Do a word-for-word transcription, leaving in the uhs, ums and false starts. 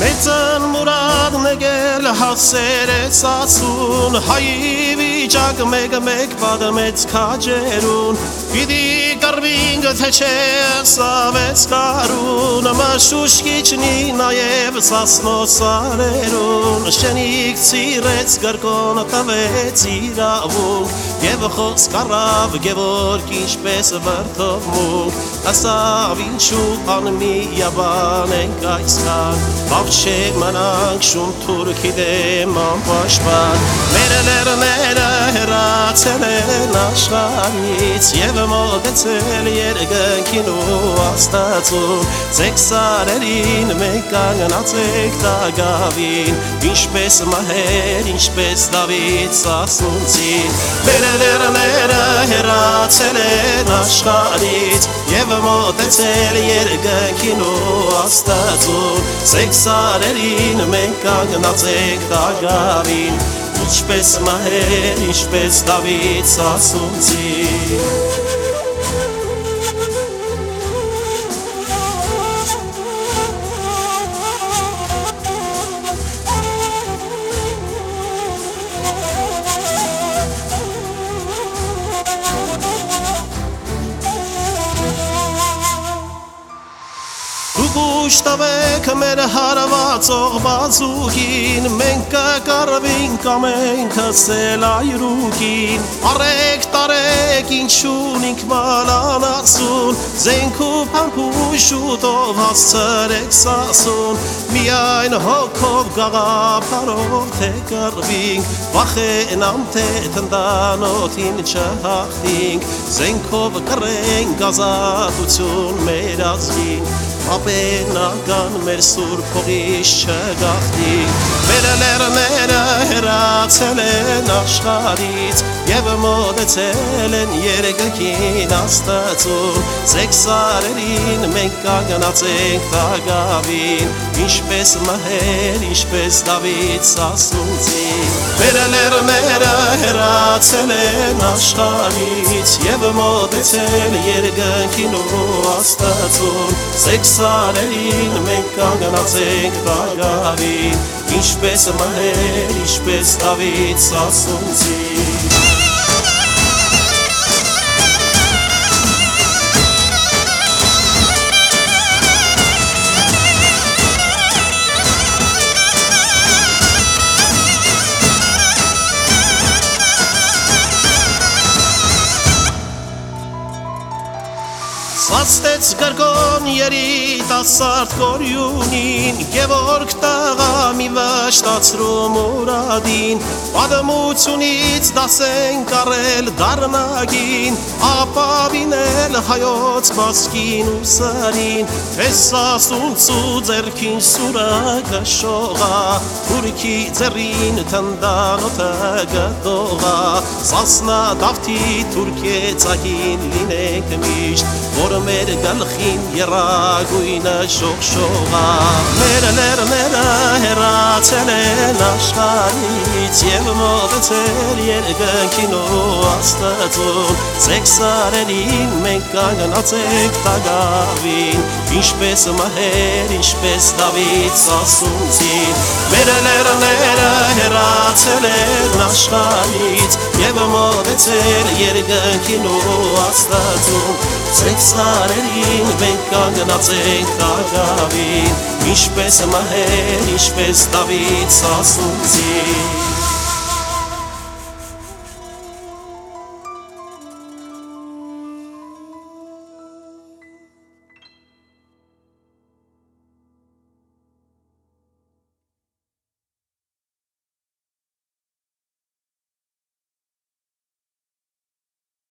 Մեծն մուրադ նգել հասերեց ասուն Հայի վիճակ մեկ-մեկ պատմեց քաջերուն Պիտի կռվինք թե չէ սավեց կարուն Մաշուշկիչնի նաև սասնոց արերուն Շենիկ ծիրեց գրկոն տվեց իրավունք Եվ խոսք առավ գևորք ինչպես վրդովմունք Ասավ ինչու անմիաբան ենք այսքան Բավ չէ մնանք շուն թուրքի դեմ անպաշտպան Մեր լեռները հեռացել են աշխարհից Եվ մոտեցել երկնքին ու աստծուն Ձեկ սարերին մենք կանգնացեք տագավին Ինչպես մահեր, ինչպես Դավիթ սասունցին Մեր լեռները հեռացել են աշխարհից Եվ մոտեցել երկնքին ու աստծուն Ձեկ սարերին մենք կանգնացեք տագավին Ինչպես մահեր, ինչպես Դավիթ սասունցին Ուշ տվեք մեր հարվածող բազուկին Մենք կկռվենք ամենք հսել այրուկին Արեք տարեք ինչունինք մալանացուն Զենք ու պամպուշ շուտով հասցրեք սասուն Միայն հոգով գաղափարով թե կռվինք Վախենամ թե տնտանոթին չհաղթինք Զենքով կռենք ազատություն մեր ազգին Ապենական մեր սուրբ հողից չգաղթինք Մեր լեռները հեռացել են աշխարհից Եվ մոտեցել են երկնքին աստծուն Ձեկ սարերին մենք կանգնացենք տագավին Ինչպես մահեր, ինչպես Դավիթ սասունցին Մեր լեռները հեռացել են աշխարհից Եվ մոտեցել երկնքին ու աստծուն Ձեկ սարերին մենք կանգնացենք տագավին Ինչպես մահեր, ինչպես Դավիթ սասունցին Սաստեց գրկոն երիտասարդ կորյունին Գևորգ տղա մի վշտացրու մուրադին Պատմությունից դասենք առել դառնագին Ապավինել հայոց բասկին ու սարին Թե սասունցու ձերքին սուրը կշողա Թուրքի ձերին թնդանոթը գտողա Սասնա դավթի թուրքե ծագին լինենք միշտ Որ մեր գլխին երագույնը շողշողա Մեր լեռները հեռացել են աշխարհից Եվ մոտեցել երկնքին ու աստծուն Ձեկ սարերին մենք կանգնացեք տագավին Ինչպես մահեր, ինչպես Դավիթ սասունցին Մեր լեռները հեռացել են աշխարհից Եվ մոտեցել երկնքին ու աստծուն Ձեկ սարերին մենք կանգնացենք տագավին Ինչպես մահեր, ինչպես Դավիթ սասունցին